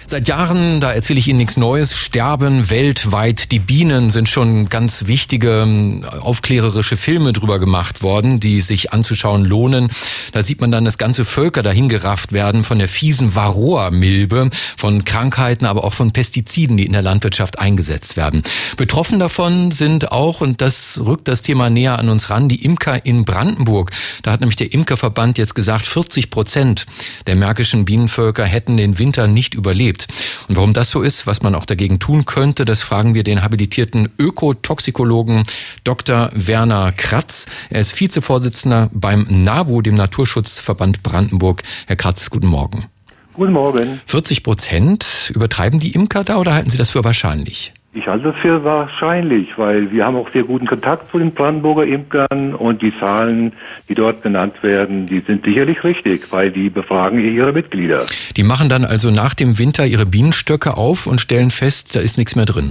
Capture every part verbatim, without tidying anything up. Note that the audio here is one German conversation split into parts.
Seit Jahren, da erzähle ich Ihnen nichts Neues, sterben weltweit die Bienen, sind schon ganz wichtige aufklärerische Filme drüber gemacht worden, die sich anzuschauen lohnen. Da sieht man dann, dass ganze Völker dahin gerafft werden von der fiesen Varroa-Milbe, von Krankheiten, aber auch von Pestiziden, die in der Landwirtschaft eingesetzt werden. Betroffen davon sind auch, und das rückt das Thema näher an uns ran, die Imker in Brandenburg. Da hat nämlich der Imkerverband jetzt gesagt, vierzig Prozent der märkischen Bienenvölker hätten den Winter nicht überlebt. Und warum das so ist, was man auch dagegen tun könnte, das fragen wir den habilitierten Ökotoxikologen Doktor Werner Kratz. Er ist Vizevorsitzender beim NABU, dem Naturschutzverband Brandenburg. Herr Kratz, guten Morgen. Guten Morgen. vierzig Prozent, übertreiben die Imker da oder halten Sie das für wahrscheinlich? Ich halte das für wahrscheinlich, weil wir haben auch sehr guten Kontakt zu den Brandenburger Imkern und die Zahlen, die dort genannt werden, die sind sicherlich richtig, weil die befragen ihre Mitglieder. Die machen dann also nach dem Winter ihre Bienenstöcke auf und stellen fest, da ist nichts mehr drin.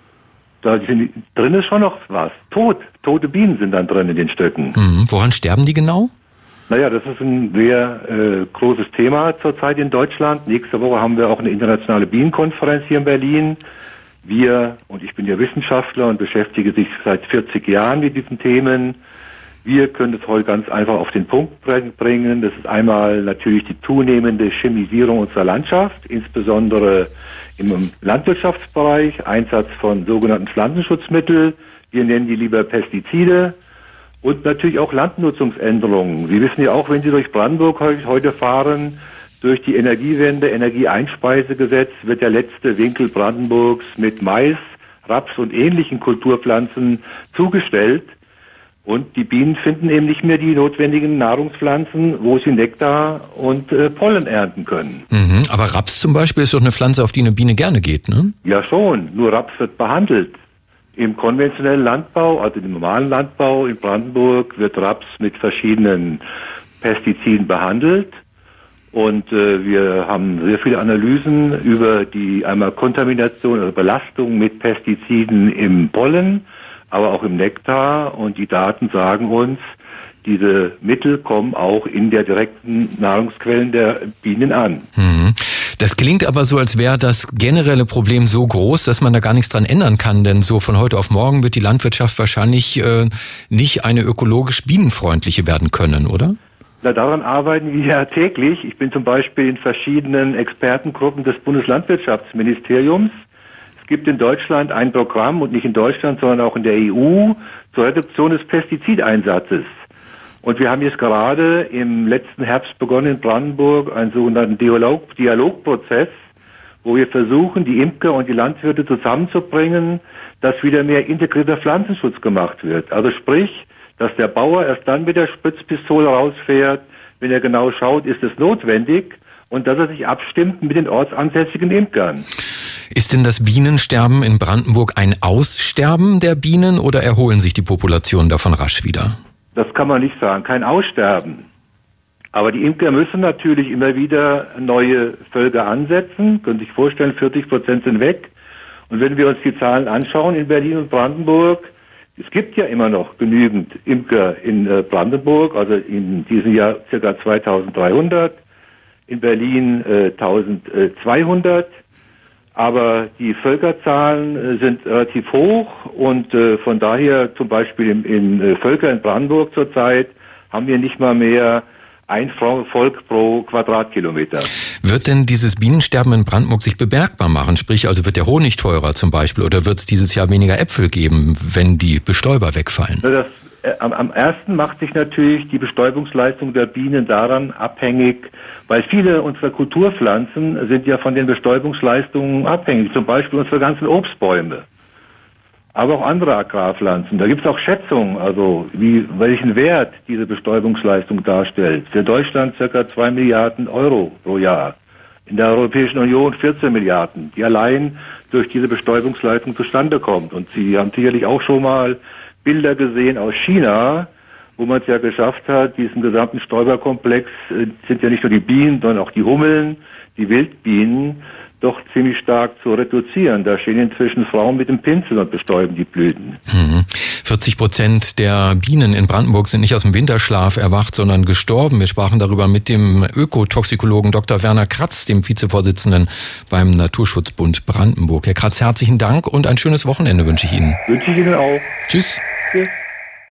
Da sind, drin ist schon noch was. Tot. Tote Bienen sind dann drin in den Stöcken. Mhm. Woran sterben die genau? Naja, das ist ein sehr äh, großes Thema zurzeit in Deutschland. Nächste Woche haben wir auch eine internationale Bienenkonferenz hier in Berlin. Wir, und ich bin ja Wissenschaftler und beschäftige sich seit vierzig Jahren mit diesen Themen, wir können es heute ganz einfach auf den Punkt bringen. Das ist einmal natürlich die zunehmende Chemisierung unserer Landschaft, insbesondere im Landwirtschaftsbereich, Einsatz von sogenannten Pflanzenschutzmitteln, wir nennen die lieber Pestizide, und natürlich auch Landnutzungsänderungen. Sie wissen ja auch, wenn Sie durch Brandenburg heute fahren, durch die Energiewende, Energieeinspeisegesetz wird der letzte Winkel Brandenburgs mit Mais, Raps und ähnlichen Kulturpflanzen zugestellt. Und die Bienen finden eben nicht mehr die notwendigen Nahrungspflanzen, wo sie Nektar und äh, Pollen ernten können. Mhm, aber Raps zum Beispiel ist doch eine Pflanze, auf die eine Biene gerne geht, ne? Ja schon, nur Raps wird behandelt. Im konventionellen Landbau, also im normalen Landbau in Brandenburg, wird Raps mit verschiedenen Pestiziden behandelt. Und äh, wir haben sehr viele Analysen über die einmal Kontamination oder Belastung mit Pestiziden im Pollen, aber auch im Nektar. Und die Daten sagen uns, diese Mittel kommen auch in der direkten Nahrungsquellen der Bienen an. Mhm. Das klingt aber so, als wäre das generelle Problem so groß, dass man da gar nichts dran ändern kann. Denn so von heute auf morgen wird die Landwirtschaft wahrscheinlich äh, nicht eine ökologisch bienenfreundliche werden können, oder? Na, daran arbeiten wir ja täglich. Ich bin zum Beispiel in verschiedenen Expertengruppen des Bundeslandwirtschaftsministeriums. Es gibt in Deutschland ein Programm, und nicht in Deutschland, sondern auch in der E U, zur Reduktion des Pestizideinsatzes. Und wir haben jetzt gerade im letzten Herbst begonnen in Brandenburg einen sogenannten Dialog, Dialogprozess, wo wir versuchen, die Imker und die Landwirte zusammenzubringen, dass wieder mehr integrierter Pflanzenschutz gemacht wird. Also sprich, dass der Bauer erst dann mit der Spritzpistole rausfährt, wenn er genau schaut, ist es notwendig, und dass er sich abstimmt mit den ortsansässigen Imkern. Ist denn das Bienensterben in Brandenburg ein Aussterben der Bienen oder erholen sich die Populationen davon rasch wieder? Das kann man nicht sagen, kein Aussterben. Aber die Imker müssen natürlich immer wieder neue Völker ansetzen. Können Sie sich vorstellen, vierzig Prozent sind weg. Und wenn wir uns die Zahlen anschauen in Berlin und Brandenburg, es gibt ja immer noch genügend Imker in Brandenburg, also in diesem Jahr ca. zweitausenddreihundert, in Berlin äh, eintausendzweihundert. Aber die Völkerzahlen äh, sind relativ hoch, und äh, von daher zum Beispiel in, in äh, Völker in Brandenburg zurzeit haben wir nicht mal mehr ein Volk pro Quadratkilometer. Wird denn dieses Bienensterben in Brandenburg sich bemerkbar machen? Sprich, also wird der Honig teurer zum Beispiel, oder wird es dieses Jahr weniger Äpfel geben, wenn die Bestäuber wegfallen? Das, äh, am, am ersten macht sich natürlich die Bestäubungsleistung der Bienen daran abhängig, weil viele unserer Kulturpflanzen sind ja von den Bestäubungsleistungen abhängig, zum Beispiel unsere ganzen Obstbäume, aber auch andere Agrarpflanzen. Da gibt es auch Schätzungen, also wie, welchen Wert diese Bestäubungsleistung darstellt. Für Deutschland circa zwei Milliarden Euro pro Jahr. In der Europäischen Union vierzehn Milliarden, die allein durch diese Bestäubungsleistung zustande kommt. Und Sie haben sicherlich auch schon mal Bilder gesehen aus China, wo man es ja geschafft hat, diesen gesamten Stäuberkomplex, äh, sind ja nicht nur die Bienen, sondern auch die Hummeln, die Wildbienen, doch ziemlich stark zu reduzieren. Da stehen inzwischen Frauen mit dem Pinsel und bestäuben die Blüten. Mhm. vierzig Prozent der Bienen in Brandenburg sind nicht aus dem Winterschlaf erwacht, sondern gestorben. Wir sprachen darüber mit dem Ökotoxikologen Doktor Werner Kratz, dem Vizevorsitzenden beim Naturschutzbund Brandenburg. Herr Kratz, herzlichen Dank und ein schönes Wochenende wünsche ich Ihnen. Wünsche ich Ihnen auch. Tschüss. Tschüss.